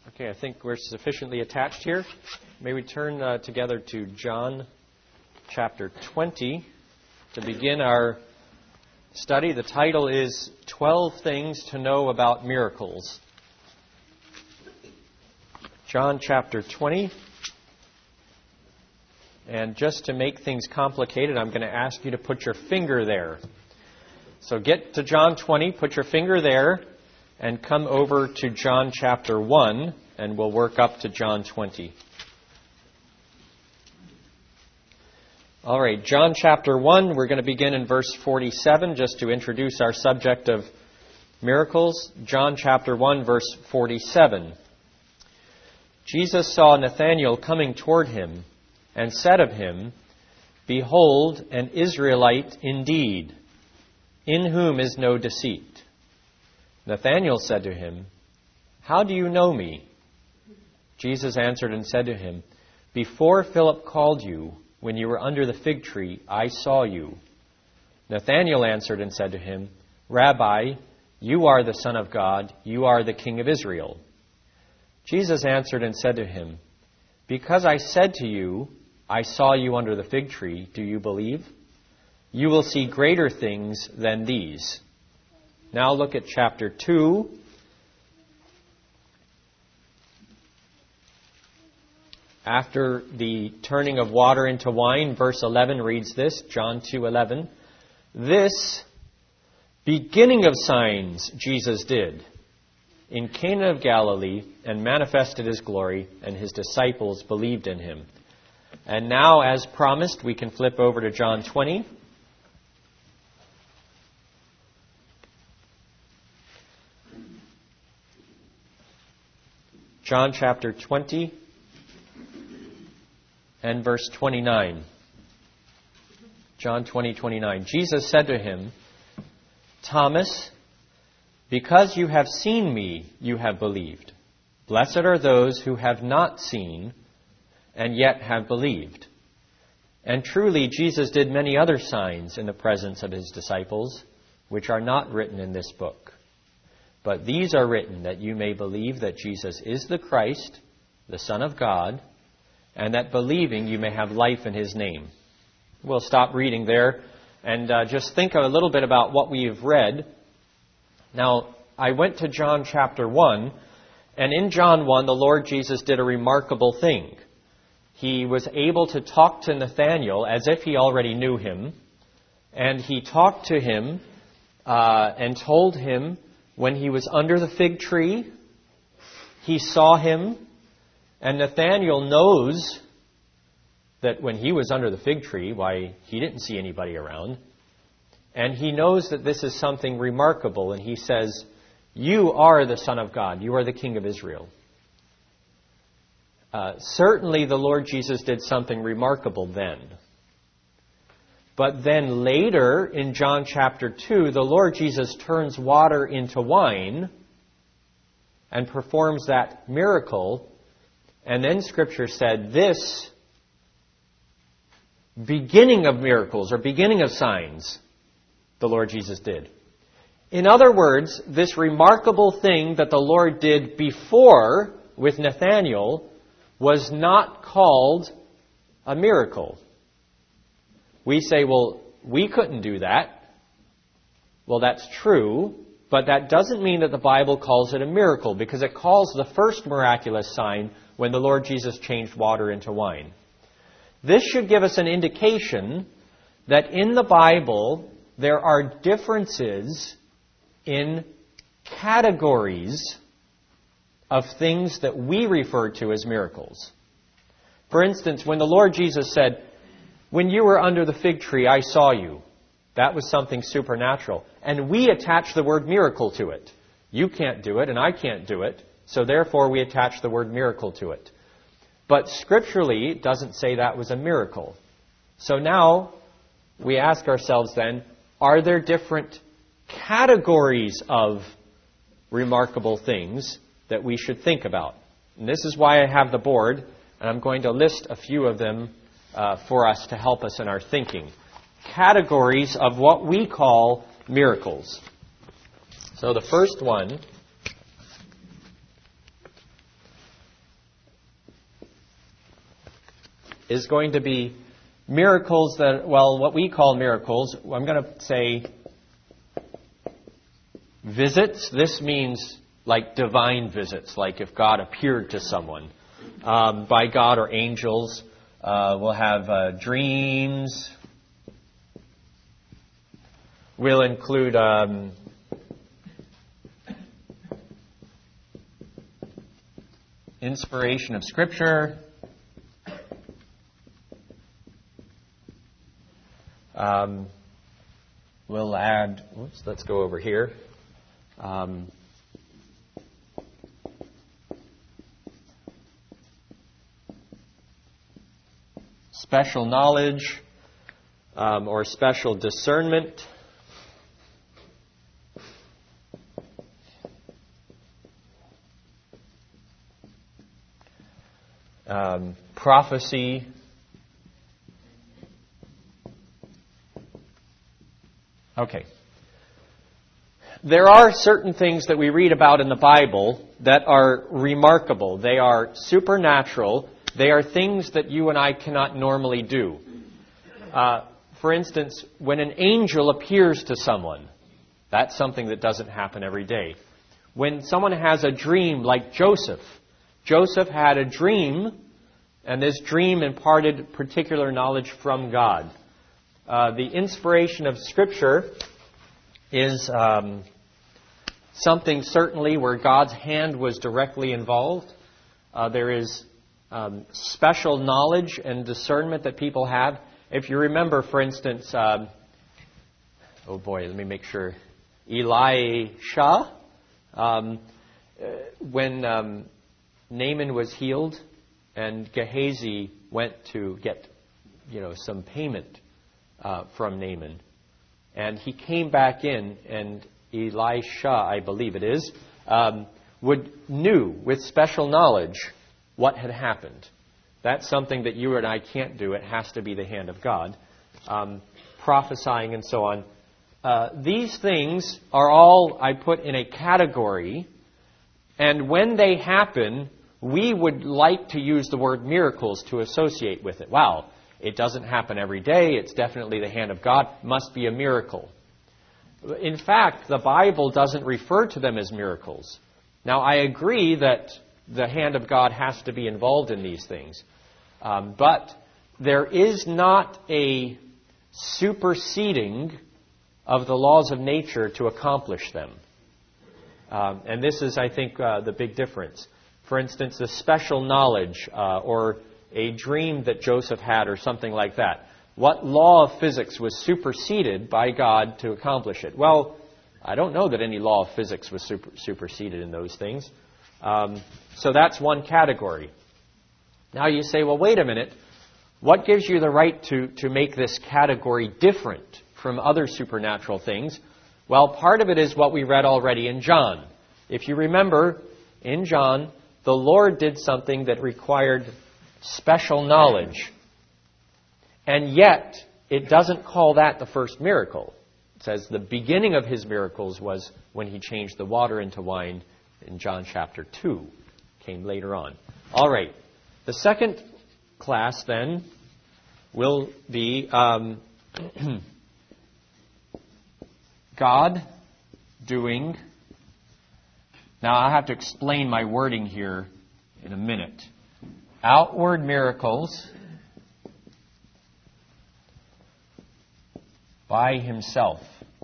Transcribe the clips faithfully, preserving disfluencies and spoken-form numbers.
Okay, I think we're sufficiently attached here. May we turn uh, together to John chapter twenty to begin our study. The title is twelve Things to Know About Miracles. John chapter twenty. And just to make things complicated, I'm going to ask you to put your finger there. So get to John twenty, put your finger there, and come over to John chapter one, and we'll work up to John twenty. All right, John chapter one, we're going to begin in verse forty-seven, just to introduce our subject of miracles. John chapter one, verse forty-seven. Jesus saw Nathanael coming toward him, and said of him, "Behold, an Israelite indeed, in whom is no deceit." Nathanael said to him, "How do you know me?" Jesus answered and said to him, "Before Philip called you, when you were under the fig tree, I saw you." Nathanael answered and said to him, "Rabbi, you are the Son of God, you are the King of Israel." Jesus answered and said to him, "Because I said to you, I saw you under the fig tree, do you believe? You will see greater things than these." Now look at chapter two. After the turning of water into wine, verse eleven reads this, John two eleven. "This beginning of signs Jesus did in Cana of Galilee, and manifested his glory, and his disciples believed in him." And now, as promised, we can flip over to John twenty. John chapter twenty and verse twenty-nine. John twenty, twenty-nine. Jesus said to him, "Thomas, because you have seen me, you have believed. Blessed are those who have not seen and yet have believed." And truly, Jesus did many other signs in the presence of his disciples, which are not written in this book. But these are written that you may believe that Jesus is the Christ, the Son of God, and that believing you may have life in his name. We'll stop reading there and uh, just think a little bit about what we have read. Now, I went to John chapter one, and in John one, the Lord Jesus did a remarkable thing. He was able to talk to Nathanael as if he already knew him, and he talked to him uh, and told him when he was under the fig tree, he saw him, and Nathanael knows that when he was under the fig tree, why, he didn't see anybody around. And he knows that this is something remarkable, and he says, "You are the Son of God. You are the King of Israel." Uh, certainly the Lord Jesus did something remarkable then. But then later in John chapter two, the Lord Jesus turns water into wine and performs that miracle. And then Scripture said this beginning of miracles or beginning of signs the Lord Jesus did. In other words, this remarkable thing that the Lord did before with Nathanael was not called a miracle. We say, well, we couldn't do that. Well, that's true, but that doesn't mean that the Bible calls it a miracle, because it calls the first miraculous sign when the Lord Jesus changed water into wine. This should give us an indication that in the Bible there are differences in categories of things that we refer to as miracles. For instance, when the Lord Jesus said, "When you were under the fig tree, I saw you," that was something supernatural. And we attach the word miracle to it. You can't do it, and I can't do it, so therefore we attach the word miracle to it. But scripturally, it doesn't say that was a miracle. So now we ask ourselves then, are there different categories of remarkable things that we should think about? And this is why I have the board, and I'm going to list a few of them uh, for us to help us in our thinking. Categories of what we call miracles. So the first one is going to be miracles that, well, what we call miracles. I'm going to say visits. This means like divine visits, like if God appeared to someone um, by God or angels. Uh, we'll have uh, dreams. We'll include um, inspiration of Scripture. Um, we'll add, whoops, let's go over here. Um, special knowledge um, or special discernment. Um, prophecy. Okay. There are certain things that we read about in the Bible that are remarkable. They are supernatural. They are things that you and I cannot normally do. Uh, for instance, when an angel appears to someone, that's something that doesn't happen every day. When someone has a dream like Joseph, Joseph had a dream, and this dream imparted particular knowledge from God. Uh, the inspiration of Scripture is um, something certainly where God's hand was directly involved. Uh, there is um, special knowledge and discernment that people have. If you remember, for instance, um, oh boy, let me make sure, Elisha, um, when um, Naaman was healed and Gehazi went to get, you know, some payment uh, from Naaman. And he came back in, and Elisha, I believe it is, um, would knew with special knowledge what had happened. That's something that you and I can't do. It has to be the hand of God. Um, prophesying and so on. Uh, these things are all I put in a category, and when they happen, we would like to use the word miracles to associate with it. Wow, it doesn't happen every day. It's definitely the hand of God. Must be a miracle. In fact, the Bible doesn't refer to them as miracles. Now, I agree that the hand of God has to be involved in these things. Um, but there is not a superseding of the laws of nature to accomplish them. Um, and this is, I think, uh, the big difference. For instance, the special knowledge uh, or a dream that Joseph had or something like that. What law of physics was superseded by God to accomplish it? Well, I don't know that any law of physics was super, superseded in those things. Um, so that's one category. Now you say, well, wait a minute. What gives you the right to, to make this category different from other supernatural things? Well, part of it is what we read already in John. If you remember, in John, the Lord did something that required special knowledge. And yet, it doesn't call that the first miracle. It says the beginning of his miracles was when he changed the water into wine in John chapter two. Came later on. All right. The second class, then, will be um, God doing. Now, I'll have to explain my wording here in a minute. Outward miracles by himself.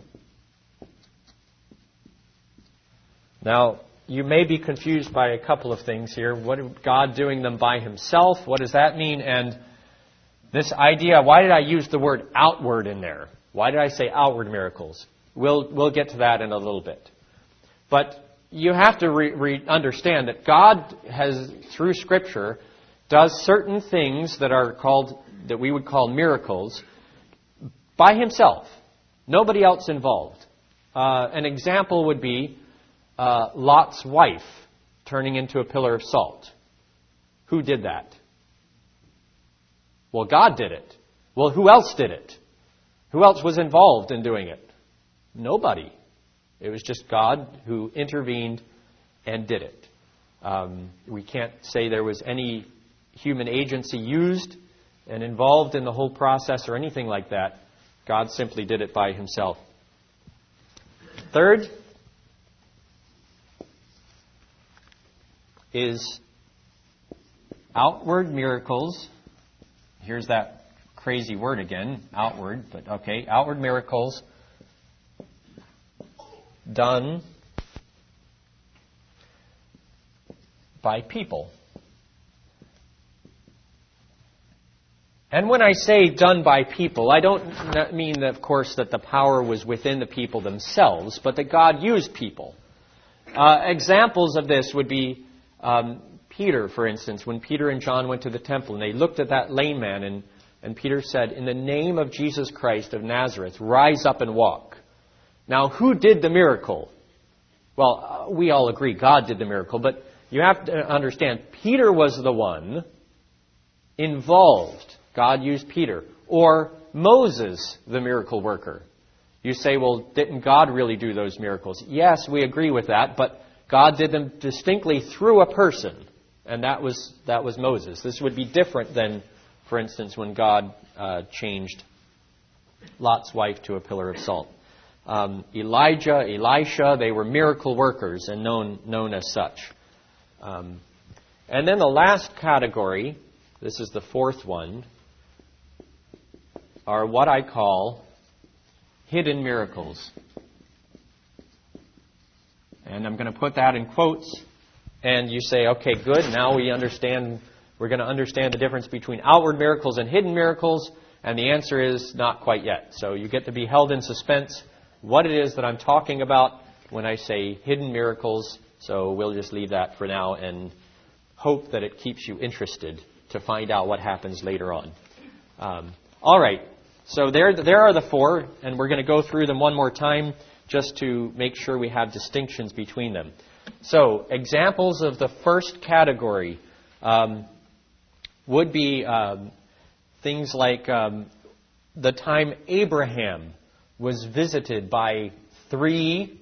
Now, you may be confused by a couple of things here. What is God doing them by himself? What does that mean? And this idea, why did I use the word outward in there? Why did I say outward miracles? We'll we'll get to that in a little bit. But you have to re- re- understand that God has, through Scripture, does certain things that are called, that we would call miracles, by himself. Nobody else involved. Uh, an example would be uh, Lot's wife turning into a pillar of salt. Who did that? Well, God did it. Well, who else did it? Who else was involved in doing it? Nobody. It was just God who intervened and did it. Um, we can't say there was any human agency used and involved in the whole process or anything like that. God simply did it by himself. Third is outward miracles. Here's that crazy word again, outward, but okay, outward miracles done by people. And when I say done by people, I don't mean, of course, that the power was within the people themselves, but that God used people. Uh, examples of this would be um, Peter, for instance, when Peter and John went to the temple and they looked at that lame man, and, and Peter said, "In the name of Jesus Christ of Nazareth, rise up and walk." Now, who did the miracle? Well, uh, we all agree God did the miracle, but you have to understand, Peter was the one involved. God used Peter. Or Moses, the miracle worker. You say, well, didn't God really do those miracles? Yes, we agree with that, but God did them distinctly through a person, and that was that was Moses. This would be different than, for instance, when God uh, changed Lot's wife to a pillar of salt. Um, Elijah, Elisha, they were miracle workers and known known as such. Um, and then the last category, this is the fourth one, are what I call hidden miracles. And I'm going to put that in quotes. And you say, okay, good, now we understand, we're going to understand the difference between outward miracles and hidden miracles. And the answer is not quite yet. So you get to be held in suspense what it is that I'm talking about when I say hidden miracles. So we'll just leave that for now and hope that it keeps you interested to find out what happens later on. Um, all right. So there, there are the four, and we're going to go through them one more time just to make sure we have distinctions between them. So examples of the first category um, would be um, things like um, the time Abraham was visited by three,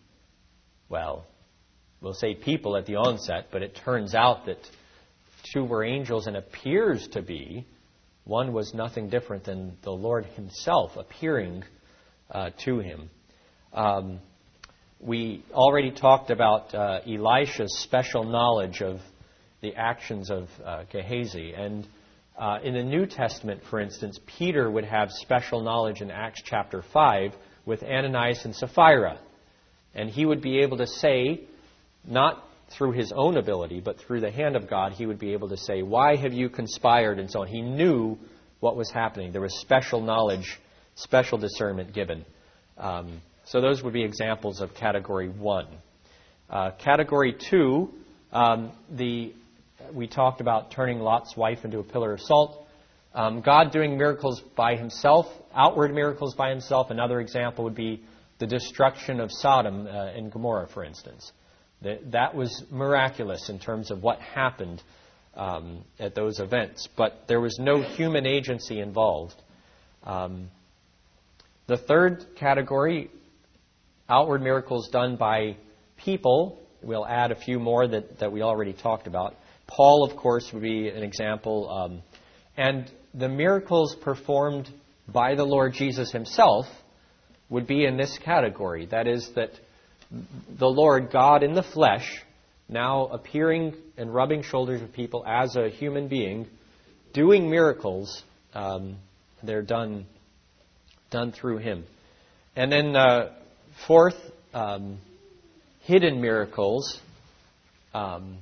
well, we'll say people at the onset, but it turns out that two were angels and appears to be. One was nothing different than the Lord himself appearing uh, to him. Um, we already talked about uh, Elisha's special knowledge of the actions of uh, Gehazi. And uh, in the New Testament, for instance, Peter would have special knowledge in Acts chapter five with Ananias and Sapphira. And he would be able to say, not through his own ability, but through the hand of God, he would be able to say, "Why have you conspired?" and so on. He knew what was happening. There was special knowledge, special discernment given. Um, so those would be examples of category one. Uh, category two, um, the we talked about turning Lot's wife into a pillar of salt. Um, God doing miracles by himself, outward miracles by himself. Another example would be the destruction of Sodom uh, and Gomorrah, for instance. That was miraculous in terms of what happened um, at those events. But there was no human agency involved. Um, the third category, outward miracles done by people. We'll add a few more that, that we already talked about. Paul, of course, would be an example. Um, and the miracles performed by the Lord Jesus himself would be in this category. That is that the Lord, God in the flesh, now appearing and rubbing shoulders with people as a human being, doing miracles, um, they're done done through him. And then uh, fourth, um, hidden miracles. Um,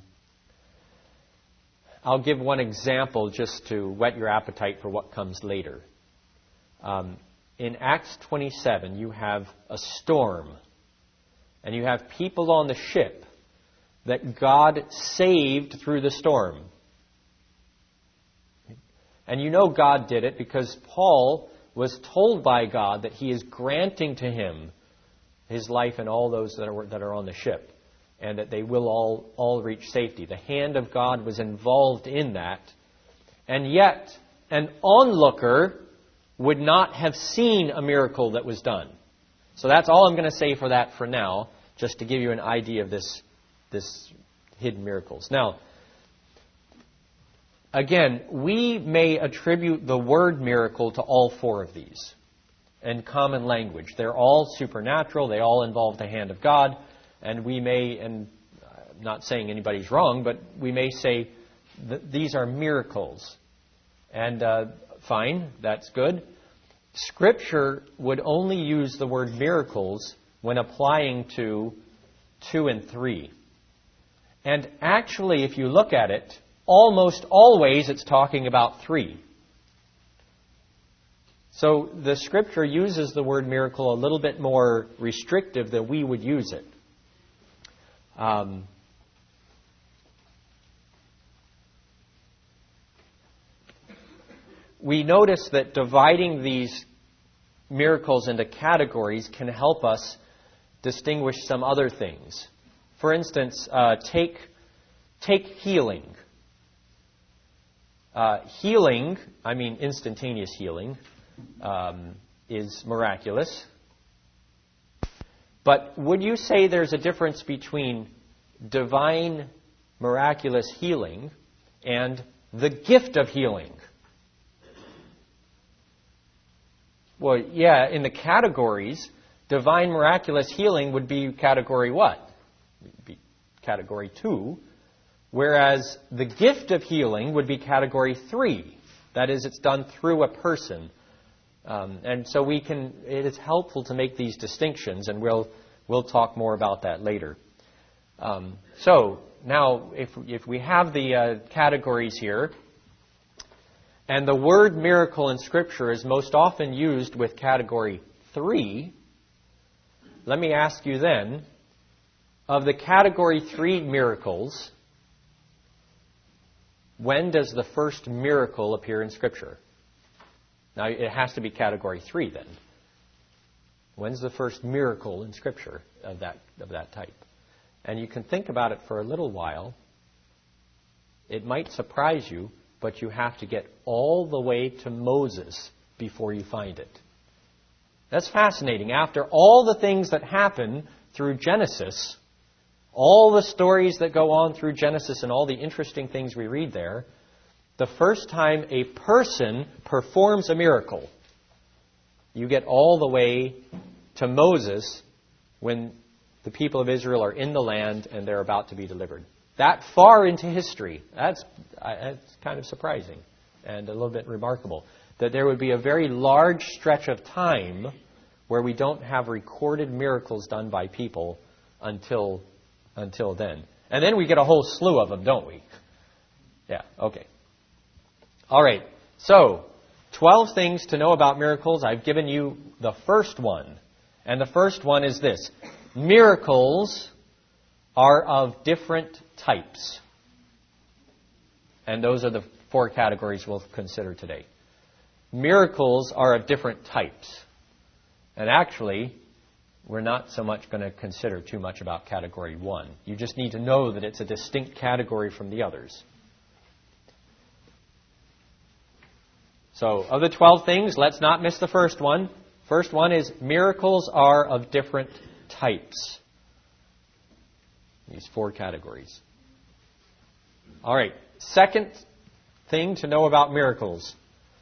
I'll give one example just to whet your appetite for what comes later. Um, in Acts twenty-seven, you have a storm. And you have people on the ship that God saved through the storm. And you know God did it because Paul was told by God that he is granting to him his life and all those that are, that are on the ship, and that they will all, all reach safety. The hand of God was involved in that. And yet, an onlooker would not have seen a miracle that was done. So that's all I'm going to say for that for now, just to give you an idea of this, this hidden miracles. Now, again, we may attribute the word miracle to all four of these in common language. They're all supernatural. They all involve the hand of God. And we may, and I'm not saying anybody's wrong, but we may say that these are miracles. And uh, fine, that's good. Scripture would only use the word miracles when applying to two and three. And actually, if you look at it, almost always it's talking about three. So the Scripture uses the word miracle a little bit more restrictive than we would use it. Um, we notice that dividing these miracles into categories can help us distinguish some other things. For instance, uh, take, take healing. Uh, healing, I mean instantaneous healing, um, is miraculous. But would you say there's a difference between divine miraculous healing and the gift of healing? Well, yeah, in the categories, divine miraculous healing would be category what? It'd be category two. Whereas the gift of healing would be category three. That is, it's done through a person. Um, and so we can. It is helpful to make these distinctions, and we'll we'll talk more about that later. Um, so now, if if we have the uh, categories here, and the word miracle in Scripture is most often used with category three, let me ask you then, of the category three miracles, when does the first miracle appear in Scripture? Now, it has to be category three then. When's the first miracle in Scripture of that of that type? And you can think about it for a little while. It might surprise you, but you have to get all the way to Moses before you find it. That's fascinating. After all the things that happen through Genesis, all the stories that go on through Genesis and all the interesting things we read there, the first time a person performs a miracle, you get all the way to Moses when the people of Israel are in the land and they're about to be delivered. That far into history, that's, that's kind of surprising and a little bit remarkable. That there would be a very large stretch of time where we don't have recorded miracles done by people until, until then. And then we get a whole slew of them, don't we? Yeah, okay. All right, so twelve things to know about miracles. I've given you the first one. And the first one is this. Miracles are of different types. And those are the four categories we'll consider today. Miracles are of different types. And actually, we're not so much going to consider too much about category one. You just need to know that it's a distinct category from the others. So, of the twelve things, let's not miss the first one. First one is miracles are of different types. These four categories. All right. Second thing to know about miracles.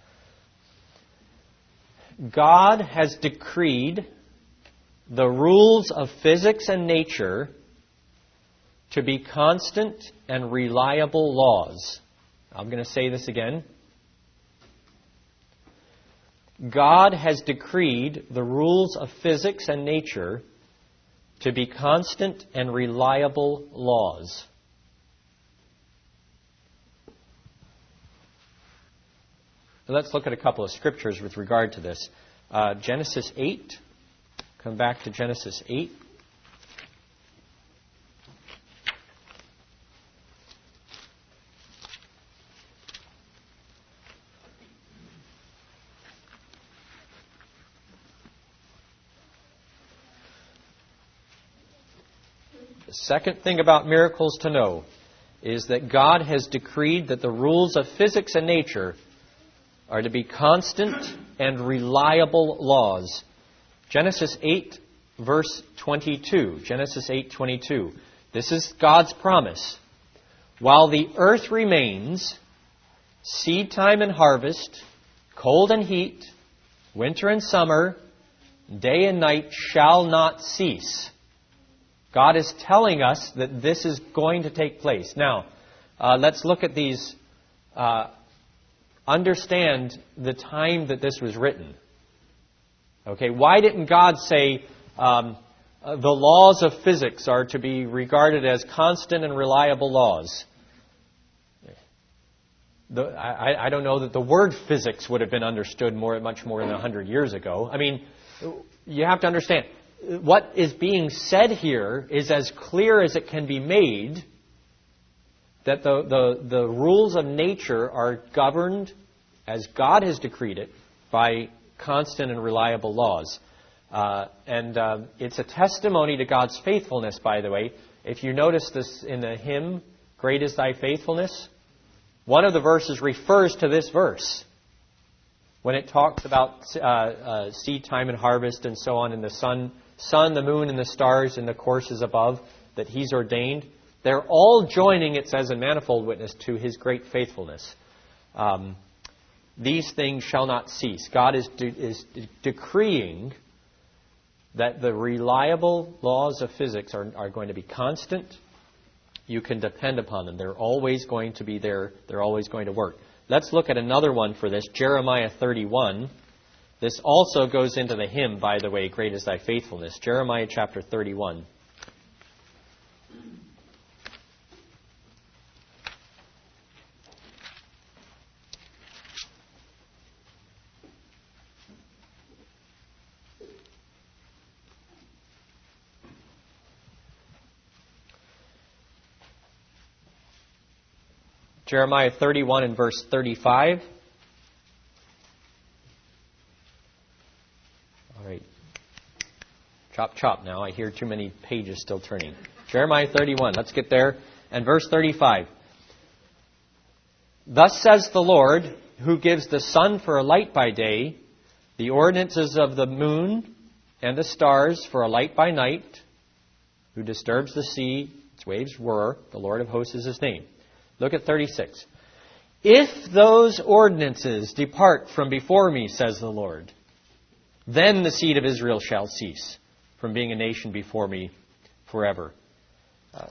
God has decreed the rules of physics and nature to be constant and reliable laws. I'm going to say this again. God has decreed the rules of physics and nature to be constant and reliable laws. Let's look at a couple of scriptures with regard to this. Uh, Genesis eight. Come back to Genesis eight. The second thing about miracles to know is that God has decreed that the rules of physics and nature are to be constant and reliable laws. Genesis eight, verse twenty-two. Genesis eight twenty-two. This is God's promise. While the earth remains, seed time and harvest, cold and heat, winter and summer, day and night shall not cease. God is telling us that this is going to take place. Now, uh, let's look at these, uh, understand the time that this was written. Okay, why didn't God say um, uh, the laws of physics are to be regarded as constant and reliable laws? The, I, I don't know that the word physics would have been understood more, much more than a hundred years ago. I mean, you have to understand, what is being said here is as clear as it can be made that the, the, the rules of nature are governed as God has decreed it by constant and reliable laws. Uh, and uh, it's a testimony to God's faithfulness, by the way. If you notice this in the hymn, Great is Thy Faithfulness, one of the verses refers to this verse when it talks about uh, uh, seed time and harvest and so on, and the sun, sun, the moon, and the stars and the courses above that He's ordained. They're all joining, it says in manifold witness, to His great faithfulness. Um, these things shall not cease. God is, de- is de- decreeing that the reliable laws of physics are, are going to be constant. You can depend upon them. They're always going to be there. They're always going to work. Let's look at another one for this, Jeremiah thirty-one. This also goes into the hymn, by the way, Great is Thy Faithfulness. Jeremiah chapter thirty-one. Jeremiah thirty-one and verse thirty-five. All right. Chop, chop now. I hear too many pages still turning. Jeremiah thirty-one. Let's get there. And verse thirty-five. Thus says the Lord, who gives the sun for a light by day, the ordinances of the moon and the stars for a light by night, who disturbs the sea, its waves roar, the Lord of hosts is His name. Look at thirty-six. If those ordinances depart from before me, says the Lord, then the seed of Israel shall cease from being a nation before me forever. Uh,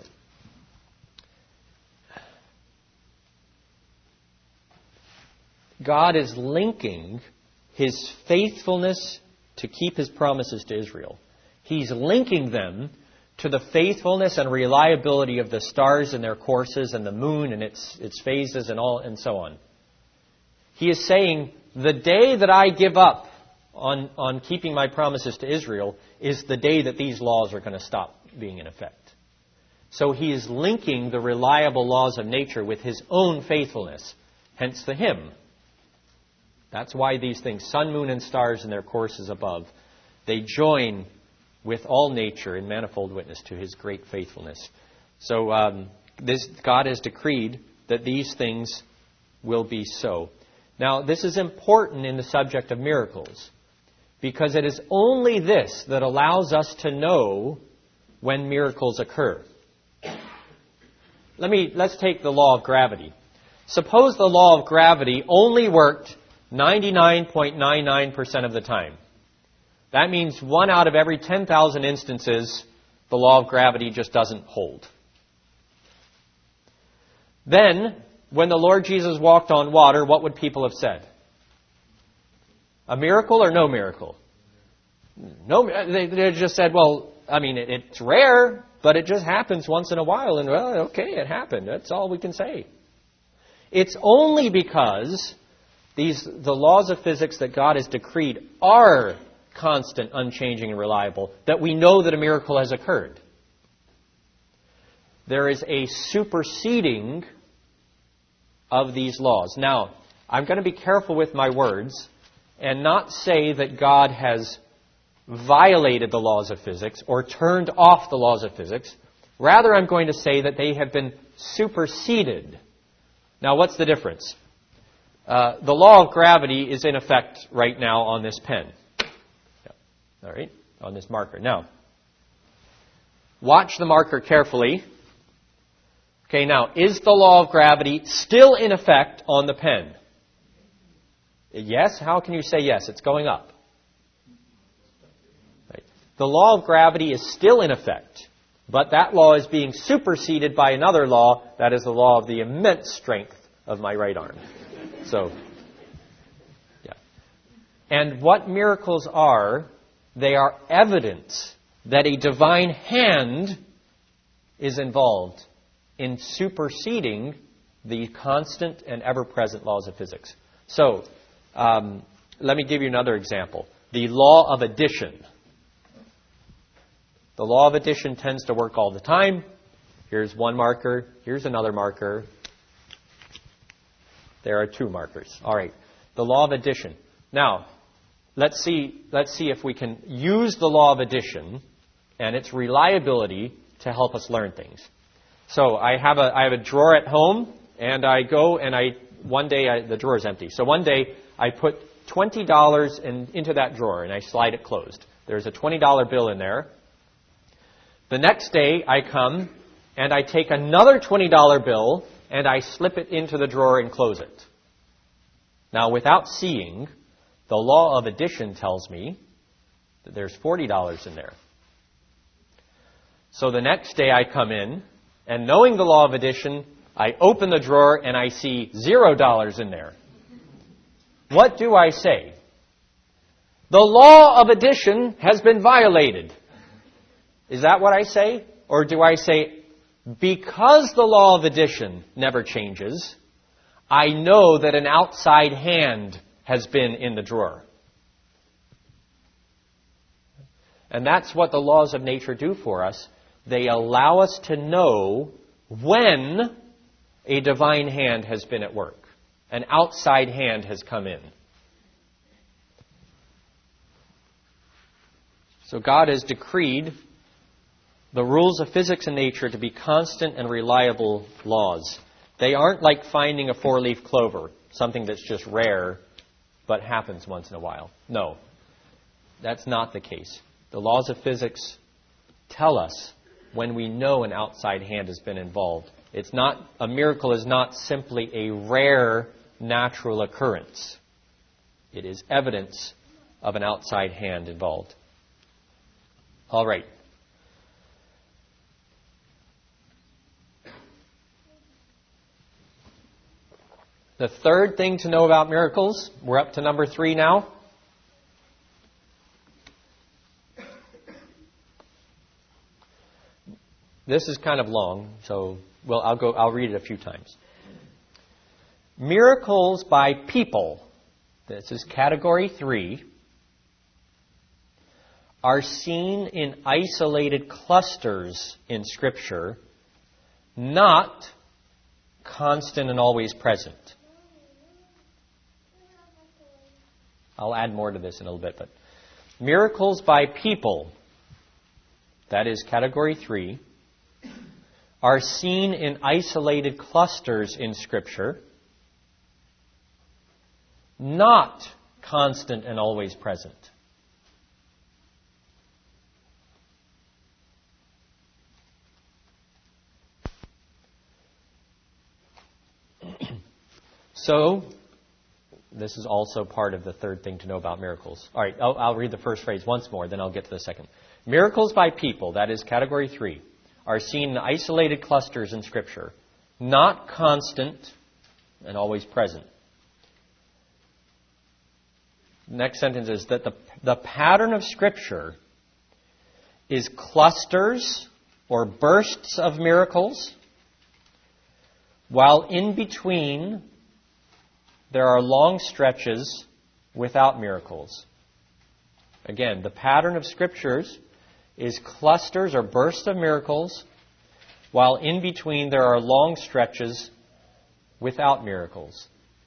God is linking His faithfulness to keep His promises to Israel. He's linking them to the faithfulness and reliability of the stars and their courses and the moon and its its phases and all and so on. He is saying, the day that I give up on, on keeping my promises to Israel is the day that these laws are going to stop being in effect. So He is linking the reliable laws of nature with His own faithfulness, hence the hymn. That's why these things, sun, moon, and stars and their courses above, they join with all nature in manifold witness to His great faithfulness. So um, this God has decreed that these things will be so. Now, this is important in the subject of miracles, because it is only this that allows us to know when miracles occur. Let me let's take the law of gravity. Suppose the law of gravity only worked ninety-nine point nine nine percent of the time. That means one out of every ten thousand instances, the law of gravity just doesn't hold. Then, when the Lord Jesus walked on water, what would people have said? A miracle or no miracle? No, they, they just said, well, I mean, it, it's rare, but it just happens once in a while, and well, okay, it happened. That's all we can say. It's only because these the laws of physics that God has decreed are constant, unchanging, and reliable, that we know that a miracle has occurred. There is a superseding of these laws. Now, I'm going to be careful with my words and not say that God has violated the laws of physics or turned off the laws of physics. Rather, I'm going to say that they have been superseded. Now, what's the difference? Uh, the law of gravity is in effect right now on this pen. All right, on this marker. Now, watch the marker carefully. Okay, now, is the law of gravity still in effect on the pen? Yes? How can you say yes? It's going up. Right. The law of gravity is still in effect, but that law is being superseded by another law, that is the law of the immense strength of my right arm. So, yeah. And what miracles are, they are evidence that a divine hand is involved in superseding the constant and ever-present laws of physics. So, um, let me give you another example. The law of addition. The law of addition tends to work all the time. Here's one marker. Here's another marker. There are two markers. All right. The law of addition. Now, let's see, let's see if we can use the law of addition and its reliability to help us learn things. So I have a I have a drawer at home, and I go and I one day I, the drawer is empty. So one day I put twenty dollars in, into that drawer and I slide it closed. There's a twenty dollar bill in there. The next day I come and I take another twenty dollar bill and I slip it into the drawer and close it. Now, without seeing, the law of addition tells me that there's forty dollars in there. So the next day I come in, and knowing the law of addition, I open the drawer and I see zero dollars in there. What do I say? The law of addition has been violated. Is that what I say? Or do I say, because the law of addition never changes, I know that an outside hand has been in the drawer? And that's what the laws of nature do for us. They allow us to know when a divine hand has been at work. An outside hand has come in. So God has decreed the rules of physics and nature to be constant and reliable laws. They aren't like finding a four-leaf clover, something that's just rare but happens once in a while. No, that's not the case. The laws of physics tell us when we know an outside hand has been involved. It's not, a miracle is not simply a rare natural occurrence. It is evidence of an outside hand involved. All right. The third thing to know about miracles, we're up to number three now. This is kind of long, so well, I'll go. I'll read it a few times. Miracles by people, this is category three, are seen in isolated clusters in Scripture, not constant and always present. I'll add more to this in a little bit, but miracles by people, that is category three, are seen in isolated clusters in Scripture, not constant and always present. So, this is also part of the third thing to know about miracles. All right, I'll, I'll read the first phrase once more, then I'll get to the second. Miracles by people, that is category three, are seen in isolated clusters in Scripture, not constant and always present. The next sentence is that the, the pattern of Scripture is clusters or bursts of miracles, while in between there are long stretches without miracles. Again, the pattern of Scriptures is clusters or bursts of miracles, while in between there are long stretches without miracles.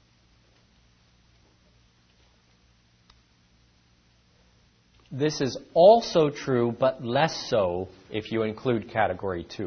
This is also true, but less so if you include category two.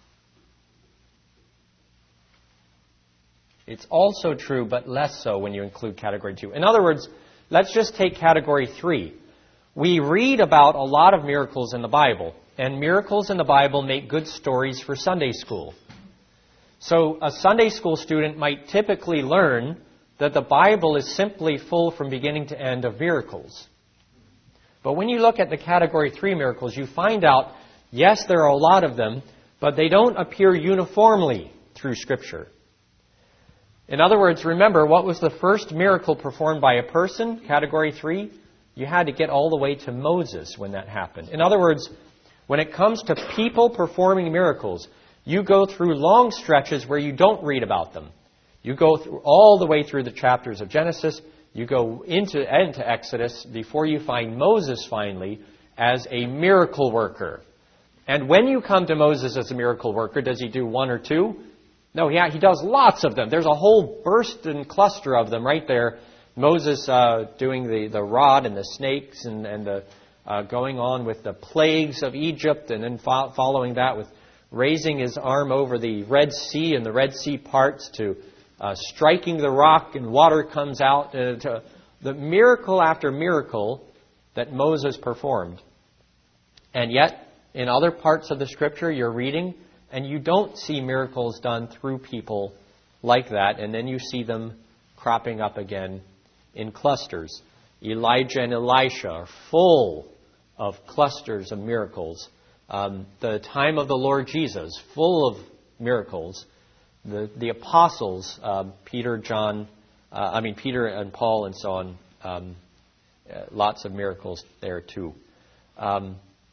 It's also true, but less so when you include category two. In other words, let's just take category three. We read about a lot of miracles in the Bible, and miracles in the Bible make good stories for Sunday school. So a Sunday school student might typically learn that the Bible is simply full from beginning to end of miracles. But when you look at the category three miracles, you find out, yes, there are a lot of them, but they don't appear uniformly through Scripture. In other words, remember, what was the first miracle performed by a person, category three? You had to get all the way to Moses when that happened. In other words, when it comes to people performing miracles, you go through long stretches where you don't read about them. You go through all the way through the chapters of Genesis. You go into, into Exodus before you find Moses finally as a miracle worker. And when you come to Moses as a miracle worker, does he do one or two? No, he, he does lots of them. There's a whole burst and cluster of them right there. Moses uh, doing the, the rod and the snakes and, and the, uh, going on with the plagues of Egypt, and then fo- following that with raising his arm over the Red Sea and the Red Sea parts to uh, striking the rock and water comes out. Uh, to the miracle after miracle that Moses performed. And yet, in other parts of the Scripture, you're reading, and you don't see miracles done through people like that, and then you see them cropping up again in clusters. Elijah and Elisha are full of clusters of miracles. Um, the time of the Lord Jesus, full of miracles. The the apostles, um, Peter, John, uh, I mean Peter and Paul, and so on. Um, uh, lots of miracles there too. Um,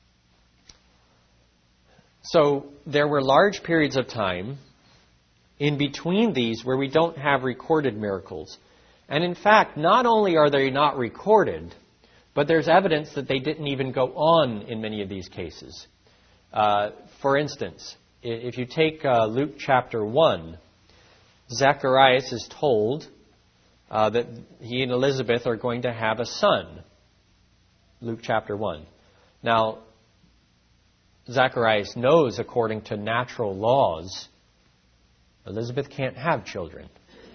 so there were large periods of time in between these where we don't have recorded miracles. And in fact, not only are they not recorded, but there's evidence that they didn't even go on in many of these cases. Uh, for instance, if you take uh, Luke chapter one, Zacharias is told uh, that he and Elizabeth are going to have a son. Luke chapter one. Now, Zacharias knows, according to natural laws, Elizabeth can't have children.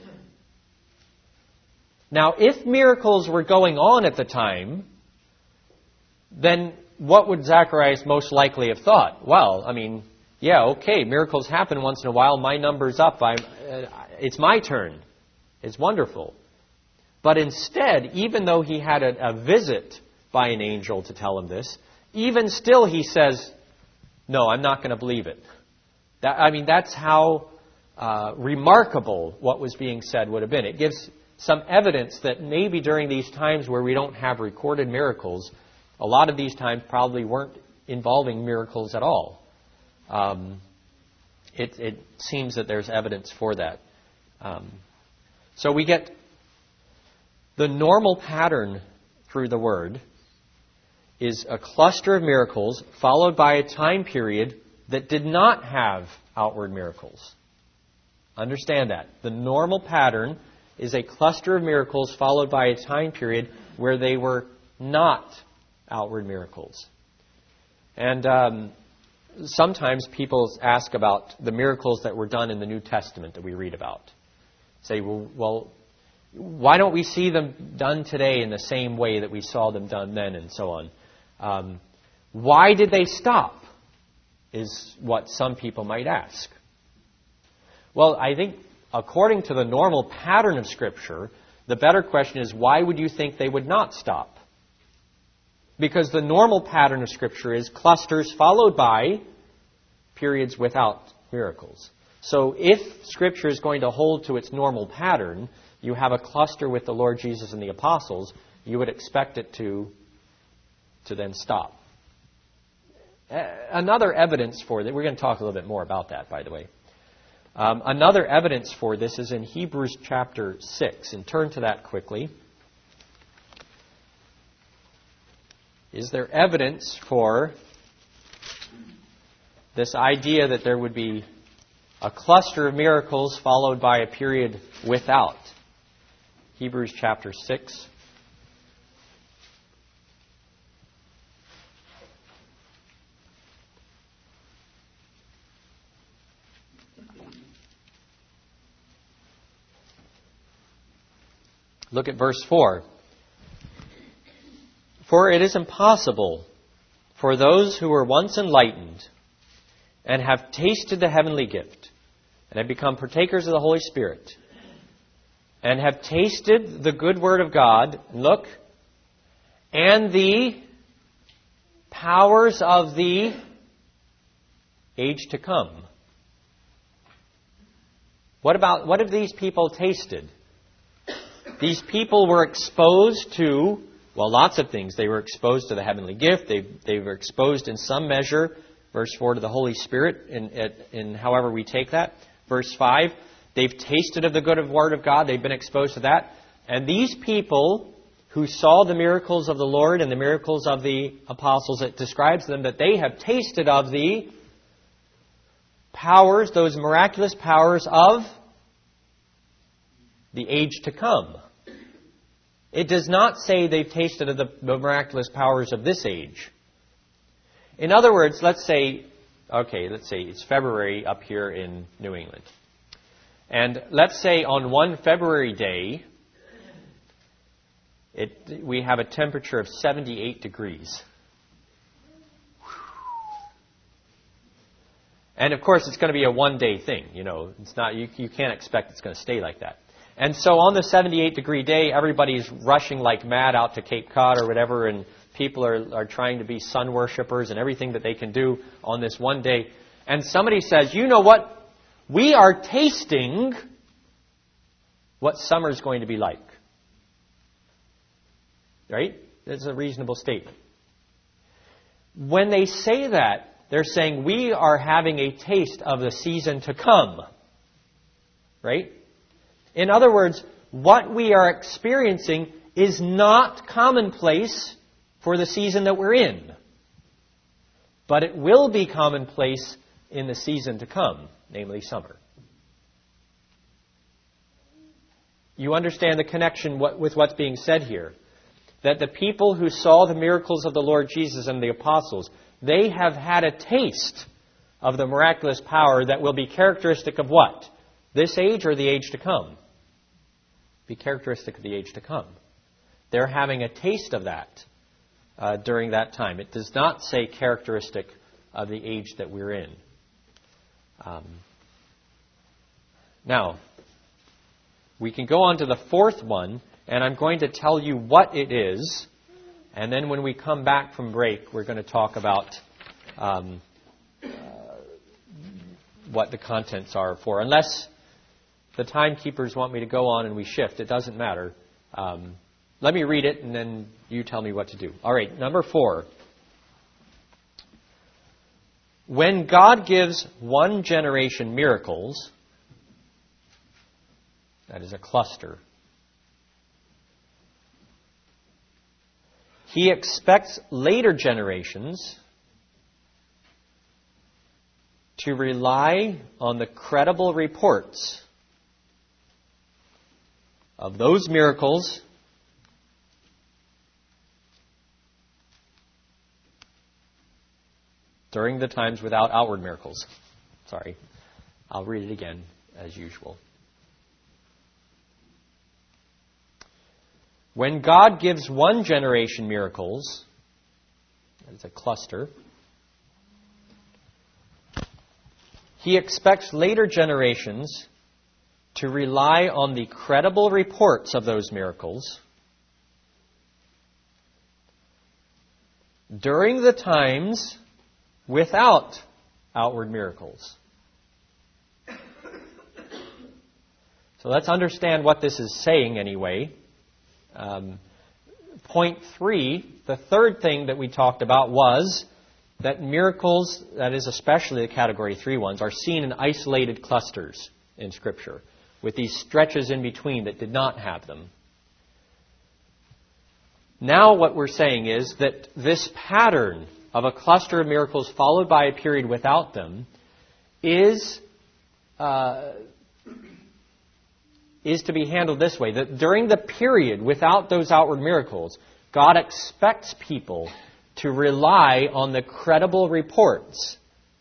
Now, if miracles were going on at the time, then what would Zacharias most likely have thought? Well, I mean, yeah, okay, miracles happen once in a while. My number's up. I'm, uh, it's my turn. It's wonderful. But instead, even though he had a, a visit by an angel to tell him this, even still he says, no, I'm not going to believe it. That, I mean, that's how uh, remarkable what was being said would have been. It gives some evidence that maybe during these times where we don't have recorded miracles, a lot of these times probably weren't involving miracles at all. Um, it, it seems that there's evidence for that. Um, so we get the normal pattern through the Word is a cluster of miracles followed by a time period that did not have outward miracles. Understand that. The normal pattern is a cluster of miracles followed by a time period where they were not outward miracles. And um, sometimes people ask about the miracles that were done in the New Testament that we read about. Say, well, well, why don't we see them done today in the same way that we saw them done then, and so on? Um, why did they stop, is what some people might ask. Well, I think according to the normal pattern of Scripture, the better question is, why would you think they would not stop? Because the normal pattern of Scripture is clusters followed by periods without miracles. So if Scripture is going to hold to its normal pattern, you have a cluster with the Lord Jesus and the apostles, you would expect it to, to then stop. Another evidence for that, we're going to talk a little bit more about that, by the way. Um, another evidence for this is in Hebrews chapter six, and turn to that quickly. Is there evidence for this idea that there would be a cluster of miracles followed by a period without? Hebrews chapter six. Look at verse four. For it is impossible for those who were once enlightened and have tasted the heavenly gift and have become partakers of the Holy Spirit, and have tasted the good word of God, look, and the powers of the age to come. What about, what have these people tasted? These people were exposed to, well, lots of things. They were exposed to the heavenly gift. They, they were exposed in some measure, verse four, to the Holy Spirit, in, in, in however we take that. Verse five, they've tasted of the good word of God. They've been exposed to that. And these people who saw the miracles of the Lord and the miracles of the apostles, it describes them that they have tasted of the powers, those miraculous powers of the age to come. It does not say they've tasted of the miraculous powers of this age. In other words, let's say, okay, let's say it's February up here in New England. And let's say on one February day, it, we have a temperature of seventy-eight degrees. And of course, it's going to be a one-day thing. You know, it's not. You, you can't expect it's going to stay like that. And so on the seventy-eight degree day, everybody's rushing like mad out to Cape Cod or whatever, and people are, are trying to be sun worshippers and everything that they can do on this one day. And somebody says, you know what? We are tasting what summer's going to be like. Right? That's a reasonable statement. When they say that, they're saying we are having a taste of the season to come. Right? In other words, what we are experiencing is not commonplace for the season that we're in. But it will be commonplace in the season to come, namely summer. You understand the connection with what's being said here. That the people who saw the miracles of the Lord Jesus and the apostles, they have had a taste of the miraculous power that will be characteristic of what? This age or the age to come? Be characteristic of the age to come. They're having a taste of that uh, during that time. It does not say characteristic of the age that we're in. Um, now, we can go on to the fourth one, and I'm going to tell you what it is. And then when we come back from break, we're going to talk about um, uh, what the contents are for. Unless the timekeepers want me to go on and we shift, it doesn't matter. Um, let me read it, and then you tell me what to do. All right, number four. When God gives one generation miracles, that is a cluster, He expects later generations to rely on the credible reports of those miracles during the times without outward miracles. Sorry, I'll read it again as usual. When God gives one generation miracles, that is a cluster, He expects later generations to rely on the credible reports of those miracles during the times without outward miracles. So let's understand what this is saying anyway. Um, point three, the third thing that we talked about was that miracles, that is especially the category three ones, are seen in isolated clusters in Scripture, with these stretches in between that did not have them. Now what we're saying is that this pattern of a cluster of miracles followed by a period without them is uh, is to be handled this way. That during the period without those outward miracles, God expects people to rely on the credible reports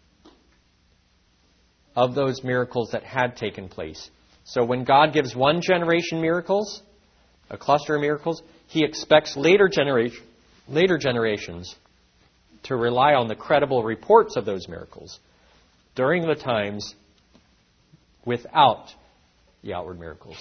of those miracles that had taken place. So when God gives one generation miracles, a cluster of miracles, He expects later generation, later generations to rely on the credible reports of those miracles during the times without the outward miracles.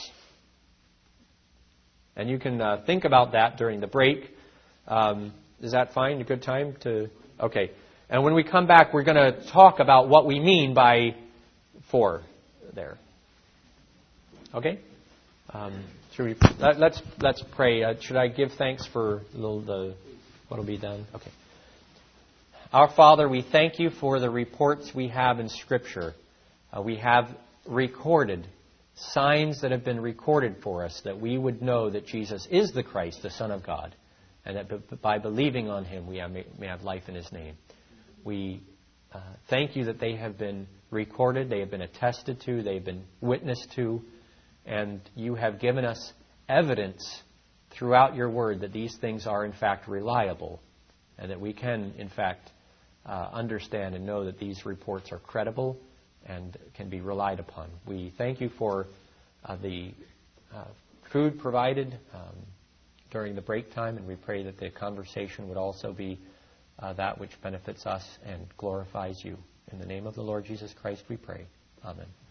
And you can uh, think about that during the break. Um, is that fine? A good time to... Okay. And when we come back, we're going to talk about what we mean by for there. Okay? Um, should we, let, let's let's pray. Uh, should I give thanks for the, the what will be done? Okay. Our Father, we thank you for the reports we have in Scripture. Uh, we have recorded signs that have been recorded for us that we would know that Jesus is the Christ, the Son of God, and that by believing on Him we have, may have life in His name. We uh, thank you that they have been recorded, they have been attested to, they have been witnessed to, and you have given us evidence throughout your word that these things are in fact reliable, and that we can in fact uh, understand and know that these reports are credible and can be relied upon. We thank you for uh, the uh, food provided um, during the break time, and we pray that the conversation would also be uh, that which benefits us and glorifies you. In the name of the Lord Jesus Christ we pray. Amen.